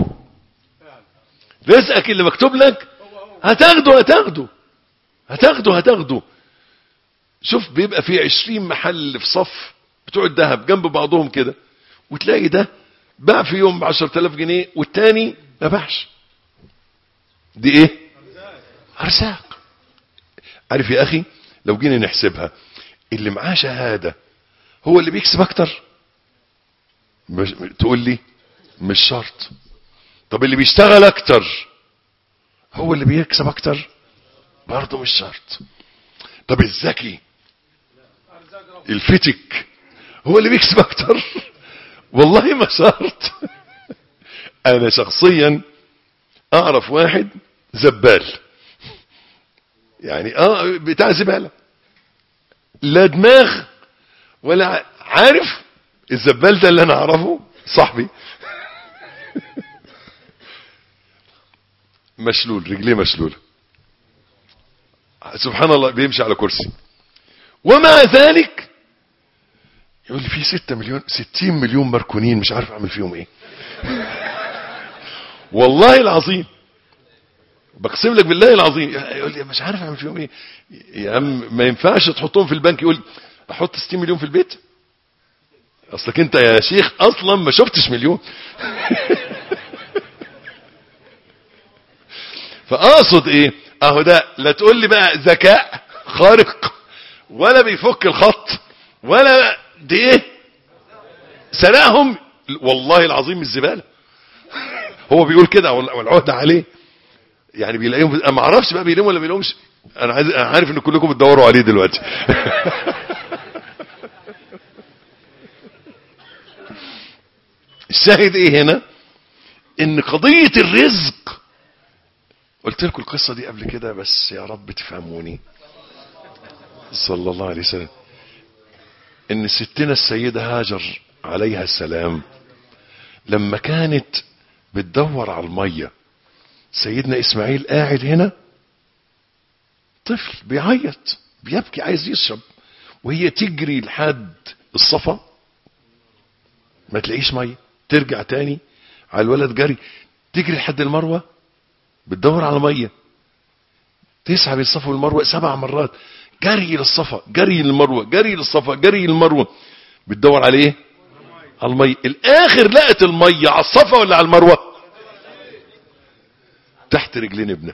رزقك اللي مكتوب لك هتاخده. شوف بيبقى في 20 محل في صف بتوع الذهب جنب بعضهم كده، وتلاقي ده باع في يوم ب10,000 جنيه والتاني ما باعش. دي ايه؟ ارزاق. عارف يا اخي لو جينا نحسبها، اللي معاه شهادة هو اللي بيكسب اكتر؟ تقول لي مش شرط. طب اللي بيشتغل اكتر هو اللي بيكسب اكتر؟ برضه مش شرط. طب الذكي الفتك هو اللي بيكسب اكتر؟ والله ما شرط. انا شخصيا اعرف واحد زبال، يعني بتاع زبالة، لا دماغ ولا عارف. الزبال ده اللي انا اعرفه صاحبي مشلول، رجليه مشلولة، سبحان الله، بيمشي على كرسي. ومع ذلك يقول لي في 60 مليون مركونين مش عارف اعمل فيهم ايه. والله العظيم بقسم لك بالله العظيم. يقول لي مش عارف اعمل فيهم ايه. يا عم ما ينفعش تحطهم في البنك. يقول احط 60 مليون في البيت؟ اصلك انت يا شيخ اصلا ما شفتش مليون. فاقصد ايه؟ اهو ده لا تقول لي بقى ذكاء خارق ولا بيفك الخط ولا دي ايه، سرقهم والله العظيم الزبالة. هو بيقول كده والعهد عليه يعني بيلاقيهم. انا ما اعرفش بقى بيلاقيهم ولا بيلاقيهمش. انا عارف ان كلكم بتدوروا عليه دلوقتي. الشاهد ايه هنا؟ ان قضية الرزق، قلت لكم القصة دي قبل كده بس يا رب تفهموني، صلى الله عليه وسلم، ان ستنا السيدة هاجر عليها السلام لما كانت بتدور على المية، سيدنا اسماعيل قاعد هنا طفل بيعيط بيبكي عايز يشرب، وهي تجري لحد الصفا ما تلاقيش مية، ترجع تاني على الولد جري، تجري لحد المروة بتدور على مية، تسعى بين الصفا والمروة 7 مرات، جري للصفا جري للمروة جري للصفا جري للمروة، بتدور على ايه؟ على المية. الاخر لقت المية على الصفا ولا على المروة؟ تحت رجلين ابنها.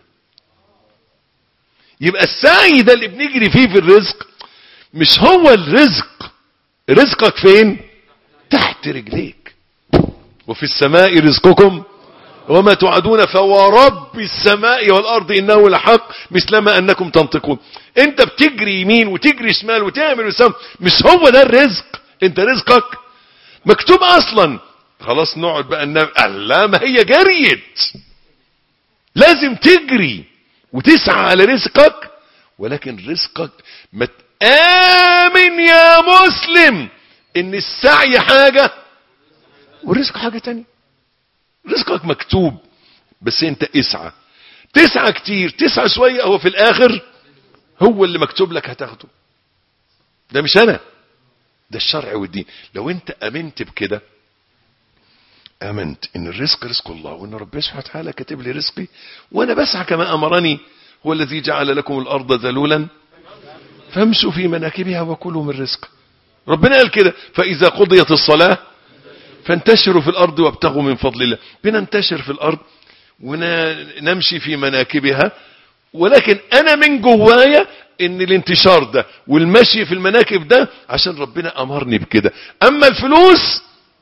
يبقى السعي ده اللي بنجري فيه في الرزق مش هو الرزق، رزقك فين؟ تحت رجليك. وفي السماء رزقكم وما توعدون فورب السماء والارض انه لحق مثلما انكم تنطقون. انت بتجري يمين وتجري شمال وتعمل وسام، مش هو ده الرزق. انت رزقك مكتوب اصلا. خلاص نقعد بقى لا ما هي جريت، لازم تجري وتسعى على رزقك، ولكن رزقك ما تآمن يا مسلم ان السعي حاجة والرزق حاجة تانية. رزقك مكتوب بس انت اسعى، تسعى كتير تسعى شوية، هو في الاخر هو اللي مكتوب لك هتاخده. ده مش انا، ده الشرع والدين. لو انت امنت بكده، امنت ان الرزق رزق الله، وان ربنا سبحانه وتعالى كاتب لي رزقي وانا بسعى كما امرني، هو الذي جعل لكم الارض ذلولا فامشوا في مناكبها وكلوا من رزقه. ربنا قال كده، فاذا قضيت الصلاة فانتشروا في الارض وابتغوا من فضل الله. بننتشر في الارض ونمشي في مناكبها، ولكن انا من جوايا ان الانتشار ده والمشي في المناكب ده عشان ربنا امرني بكده. اما الفلوس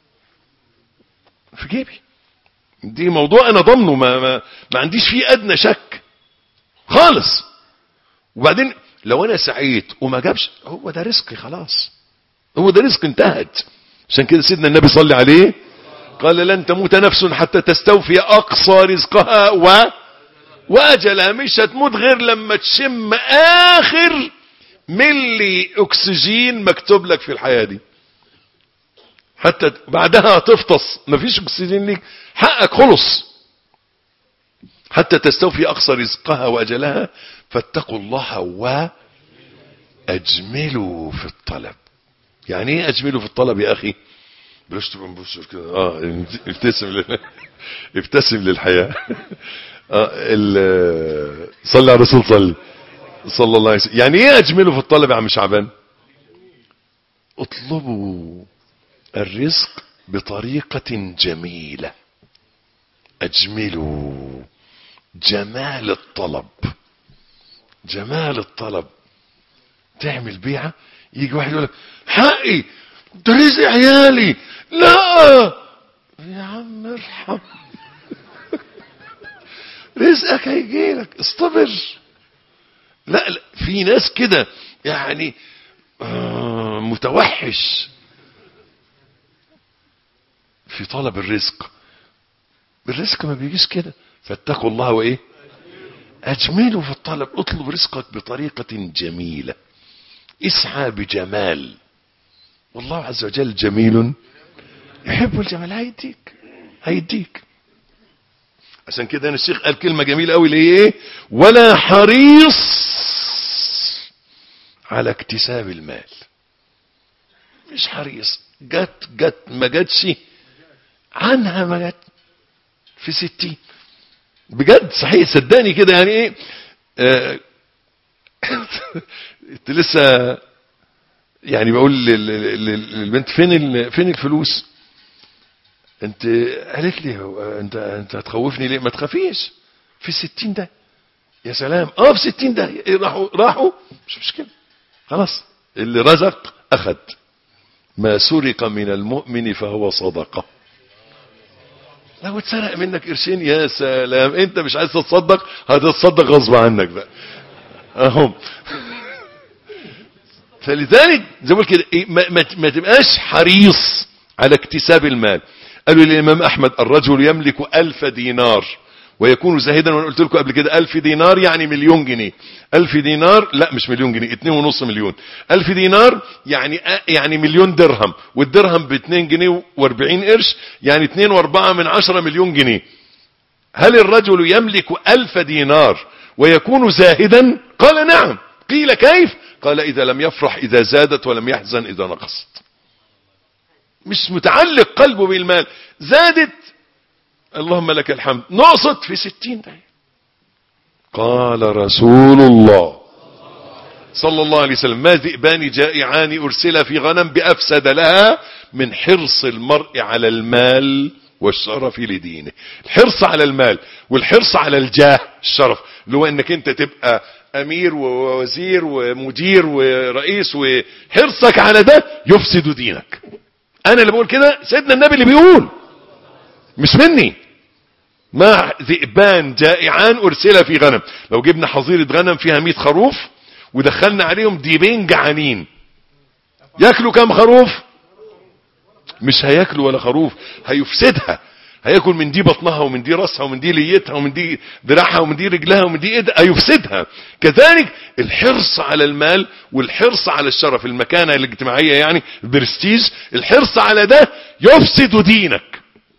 في جيبي، دي موضوع انا ضمنه، ما عنديش فيه ادنى شك خالص. وبعدين لو انا سعيت وما جابش، هو ده رزقي خلاص، هو ده رزق انتهت. عشان كده سيدنا النبي صلى عليه قال لن تموت نفس حتى تستوفي اقصى رزقها واجلها. مش هتموت غير لما تشم اخر ملي اكسجين مكتوب لك في الحياة دي، حتى بعدها هتفطس مفيش اكسجين ليك، حقك خلص. حتى تستوفي اقصى رزقها واجلها فاتقوا الله واجملوا في الطلب. يعني ايه اجملوا في الطلب يا اخي؟ بلاش تبقى مبشر كده، ابتسم للحياة. صلى على الرسول صلى الله عليه وسلم. يعني ايه اجملوا في الطلب يا عم شعبان؟ اطلبوا الرزق بطريقة جميلة. اجملوا، جمال الطلب، جمال الطلب. تعمل بيعة يجي واحد يقول لك حقي ده رزق عيالي، لا يا عم ارحم، رزقك هيجيلك اصطبر. لا في ناس كده يعني متوحش في طلب الرزق. الرزق ما بيجيش كده. فاتقوا الله وايه؟ اجملوا في الطلب. اطلب رزقك بطريقة جميلة، اسعى بجمال، والله عز وجل جميل يحب الجمال. هيديك. عشان كده انا الشيخ قال كلمة جميلة قوي اللي هي ايه؟ ولا حريص على اكتساب المال، مش حريص. جت ما جتش عنها، ما جت في 60 بجد صحيح. صدقني كده يعني ايه. انت لسه يعني بقول للبنت فين الفلوس؟ انت قالت لي انت هتخوفني ليه؟ ما تخافيش، في 60 ده يا سلام. في 60 ده راحوا مش مشكلة، خلاص. اللي رزق اخذ، ما سرق من المؤمن فهو صدقة. لو اتسرق منك قرشين يا سلام، انت مش عايز تتصدق، هتتصدق غصب عنك بقى اهم. فلذلك زي ما بقول كده ما تبقاش حريص على اكتساب المال. قالوا للامام احمد الرجل يملك 1000 دينار ويكون زاهدا. وانا قلت لكم قبل كده 1000 دينار يعني مليون جنيه. 1000 دينار لا مش مليون جنيه، 2.5 مليون. 1000 دينار يعني مليون درهم، والدرهم ب2 جنيه و40 قرش، يعني 2.4 مليون جنيه. هل الرجل يملك 1000 دينار ويكون زاهدا؟ قال نعم. قيل كيف؟ قال إذا لم يفرح إذا زادت ولم يحزن إذا نقصت. مش متعلق قلبه بالمال. زادت اللهم لك الحمد، نقصت في 60 دقيقة. قال رسول الله صلى الله عليه وسلم ما ذئبان جائعان أرسل في غنم بأفسد لها من حرص المرء على المال والشرف لدينه. الحرص على المال والحرص على الجاه، الشرف، اللي هو انك انت تبقى امير ووزير ومدير ورئيس، وحرصك على ده يفسد دينك. انا اللي بقول كده، سيدنا النبي اللي بيقول، مش مني. ما ذئبان جائعان ارسل في غنم. لو جبنا حظيرة غنم فيها 100 خروف ودخلنا عليهم ديبين جعانين، ياكلوا كم خروف؟ مش هياكلوا ولا خروف، هيفسدها. هياكل من دي بطنها ومن دي راسها ومن دي ليتها ومن دي ذراعها ومن دي رجلها ومن دي ايدها، هيفسدها. كذلك الحرص على المال والحرص على الشرف، المكانة الاجتماعية يعني البرستيج، الحرص على ده يفسد دينك.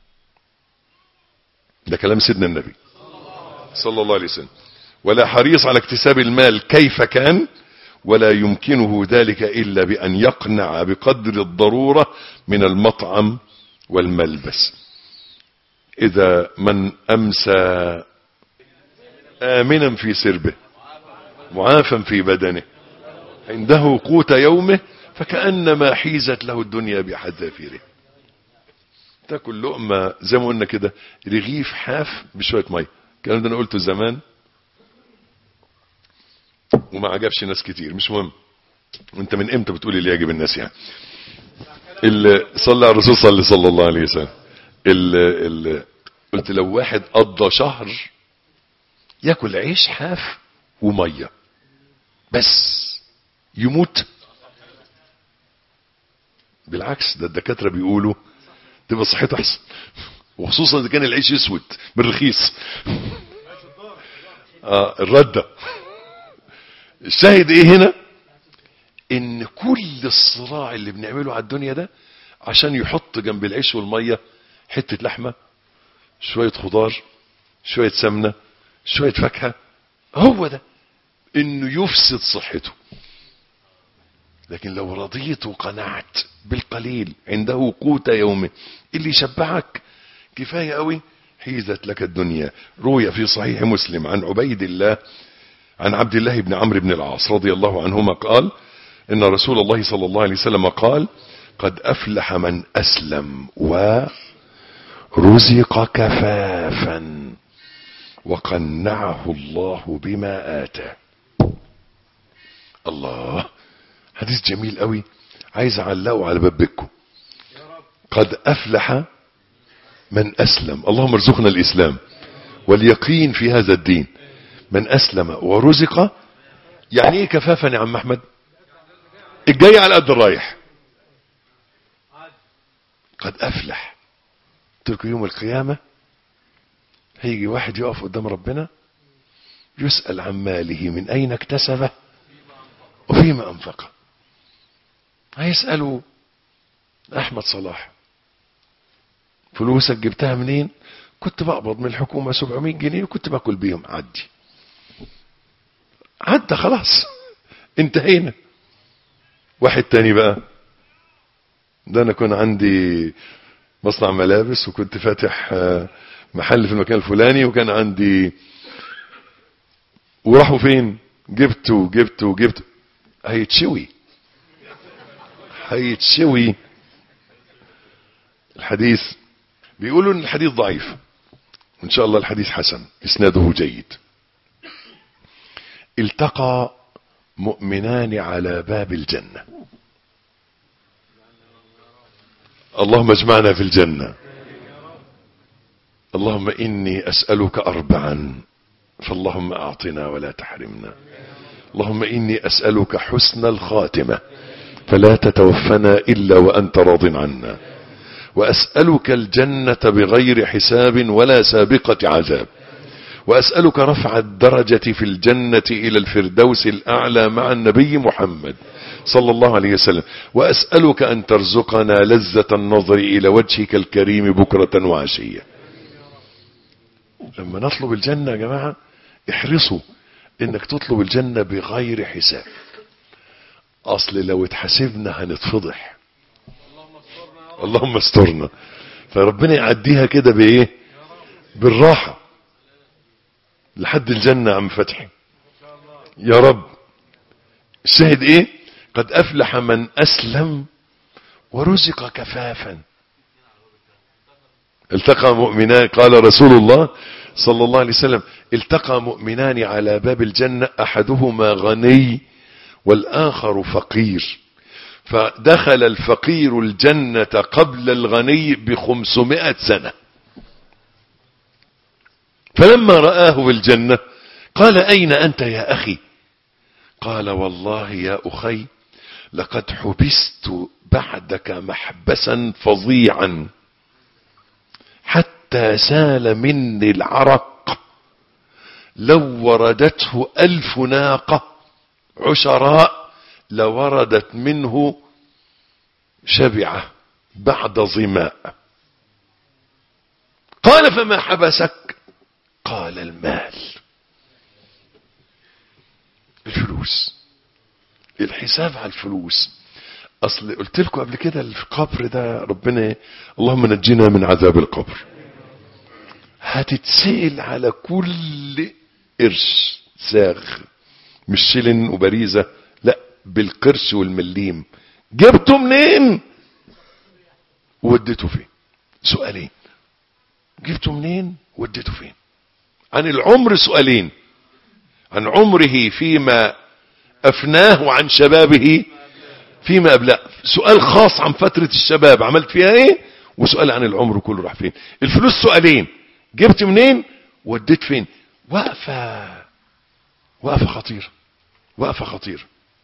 ده كلام سيدنا النبي صلى الله عليه وسلم. ولا حريص على اكتساب المال كيف كان، ولا يمكنه ذلك إلا بأن يقنع بقدر الضرورة من المطعم والملبس. إذا من أمسى آمنا في سربه معافا في بدنه عنده قوت يومه فكأنما حيزت له الدنيا بحذافيره. تاكل لقمة زي ما قلنا كده، رغيف حاف بشوية مية. الكلام ده انا قلته زمان وما عجبش ناس كتير، مش مهم. وانت من امتى بتقولي اللي يعجب الناس يعني؟ اللي صلى على الرسول صلى الله عليه وسلم. قلت لو واحد قضى شهر ياكل عيش حاف ومية بس يموت؟ بالعكس، ده الدكاترة بيقولوا تبقى صحته احسن، وخصوصا اذا كان العيش اسود بالرخيص. الردة. الشاهد ايه هنا؟ ان كل الصراع اللي بنعمله على الدنيا ده عشان يحط جنب العيش والمية حتة لحمة، شوية خضار، شوية سمنة، شوية فاكهة. هو ده انه يفسد صحته. لكن لو رضيت وقنعت بالقليل عنده قوت يومه اللي يشبعك كفاية قوي، حيزت لك الدنيا. روي في صحيح مسلم عن عبد الله بن عمرو بن العاص رضي الله عنهما قال ان رسول الله صلى الله عليه وسلم قال قد افلح من اسلم ورزق كفافا وقنعه الله بما آتاه. الله، حديث جميل قوي، عايز اعلقه على باب بيتكم. قد افلح من اسلم، اللهم ارزقنا الاسلام واليقين في هذا الدين. من اسلم ورزق، يعني ايه كفافا يا عم احمد؟ الجاي على قد الرايح. قد افلح. قلت لكم يوم القيامة هيجي واحد يقف قدام ربنا يسأل عن ماله من اين اكتسبه وفيما انفقه. هيسألوا احمد صلاح فلوسك جبتها منين؟ كنت بقبض من الحكومة 700 جنيه وكنت باكل بيهم. عدى خلاص، انتهينا. واحد تاني بقى، ده انا كان عندي مصنع ملابس وكنت فاتح محل في المكان الفلاني، وكان عندي، وراحوا فين؟ جبت هيتشوي. الحديث بيقولوا ان الحديث ضعيف، ان شاء الله الحديث حسن اسناده جيد. التقى مؤمنان على باب الجنة، اللهم اجمعنا في الجنة. اللهم إني أسألك أربعا فاللهم أعطنا ولا تحرمنا. اللهم إني أسألك حسن الخاتمة فلا تتوفنا إلا وأنت راض عنا، وأسألك الجنة بغير حساب ولا سابقة عذاب، وأسألك رفع الدرجة في الجنة إلى الفردوس الأعلى مع النبي محمد صلى الله عليه وسلم، وأسألك أن ترزقنا لذة النظر إلى وجهك الكريم بكرة وعشية. لما نطلب الجنة يا جماعة احرصوا انك تطلب الجنة بغير حساب، اصل لو اتحسبنا هنتفضح. اللهم استرنا. فربنا يعديها كده بايه؟ بالراحة لحد الجنة يا عم فتحي يا رب. الشاهد ايه؟ قد افلح من اسلم ورزق كفافا. التقى مؤمنان، قال رسول الله صلى الله عليه وسلم: التقى مؤمنان على باب الجنة احدهما غني والاخر فقير، فدخل الفقير الجنة قبل الغني ب500 سنة، فلما رآه بالجنة قال: أين أنت يا أخي؟ قال: والله يا أخي لقد حبست بعدك محبسا فظيعا حتى سال مني العرق، لو وردته 1000 ناقة عشراء لوردت منه شبعة بعد ظماء. قال: فما حبسك؟ قال: المال، الفلوس، الحساب على الفلوس. اصل قلت لكم قبل كده القبر ده ربنا، اللهم نجينا من عذاب القبر، هتتسأل على كل قرش ساغ، مش شلن وبريزة، لا بالقرش والمليم. جبته منين وديته فين؟ سؤالين. جبته منين وديته فين؟ عن العمر سؤالين: عن عمره فيما أفناه، وعن شبابه فيما أبلاه. سؤال خاص عن فترة الشباب عملت فيها ايه، وسؤال عن العمر كله راح فين. الفلوس سؤالين: جبت منين وديت فين. وقفة خطيرة، وقفة خطيرة.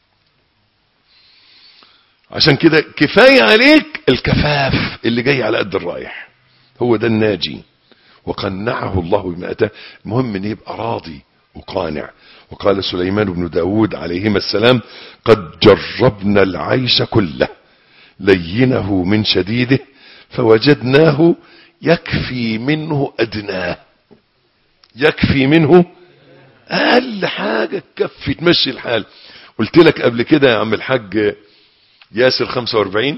عشان كده كفاية عليك الكفاف اللي جاي على قد الرايح، هو ده الناجي. وقنعه الله بما أتاه. المهم ان يبقى راضي وقانع. وقال سليمان بن داود عليهما السلام: قد جربنا العيش كله لينه من شديده فوجدناه يكفي منه أدناه. يكفي منه أقل حاجة تكفي تمشي الحال. قلت لك قبل كده يا عم الحاج ياسر 45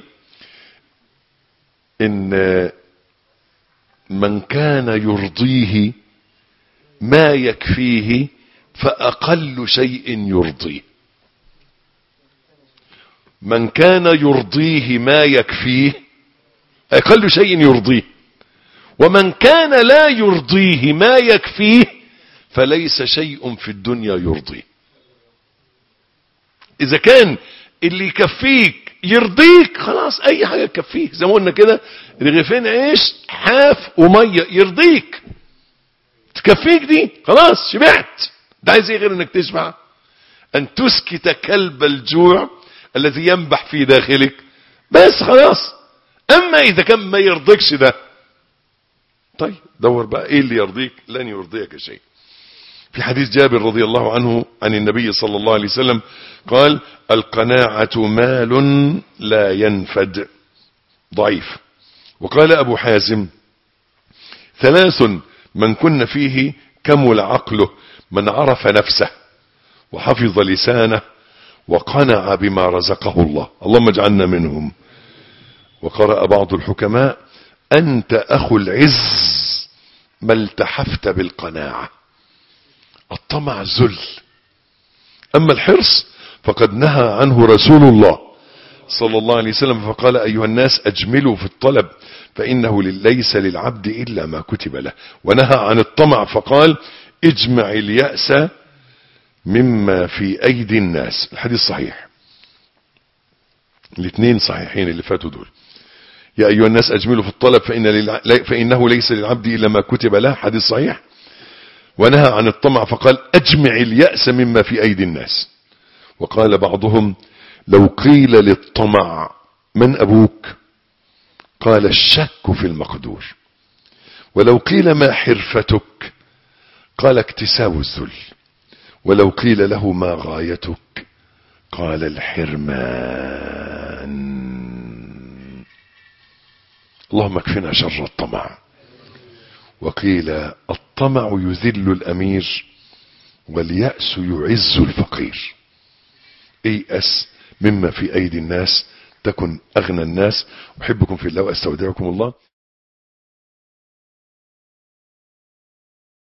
إن من كان يرضيه ما يكفيه فأقل شيء يرضيه. من كان يرضيه ما يكفيه أقل شيء يرضيه، ومن كان لا يرضيه ما يكفيه فليس شيء في الدنيا يرضيه. إذا كان اللي يكفيك يرضيك خلاص أي حاجة تكفيك. زي ما قلنا كده رغيفين عيش حاف ومية يرضيك، تكفيك دي خلاص شبعت. ده عايز ايه غير انك تشبع؟ ان تسكت كلب الجوع الذي ينبح في داخلك، بس خلاص. اما اذا كان ما يرضيكش ده، طيب دور بقى ايه اللي يرضيك. لن يرضيك شيء. في حديث جابر رضي الله عنه عن النبي صلى الله عليه وسلم قال: القناعة مال لا ينفد. ضعيف. وقال أبو حازم: 3 من كن فيه كمل عقله: من عرف نفسه وحفظ لسانه وقنع بما رزقه الله، اللهم اجعلنا منهم. وقرأ بعض الحكماء: أنت أخو العز ما التحفت بالقناعة. الطمع ذل، أما الحرص فقد نهى عنه رسول الله صلى الله عليه وسلم فقال: أيها الناس أجملوا في الطلب فإنه ليس للعبد إلا ما كتب له. ونهى عن الطمع فقال: اجمع اليأس مما في أيدي الناس. الحديث صحيح، الاثنين صحيحين اللي فاتوا دول. يا أيها الناس أجملوا في الطلب فإنه ليس للعبد إلا ما كتب له، حديث صحيح. ونهى عن الطمع فقال: اجمع اليأس مما في أيدي الناس. وقال بعضهم: لو قيل للطمع من أبوك؟ قال: الشك في المقدور. ولو قيل ما حرفتك؟ قال: اكتساب الذل. ولو قيل له ما غايتك؟ قال: الحرمان. اللهم اكفنا شر الطمع. وقيل: الطمع يذل الأمير واليأس يعز الفقير. ايأس مما في أيدي الناس تكن أغنى الناس. أحبكم في الله وأستودعكم الله.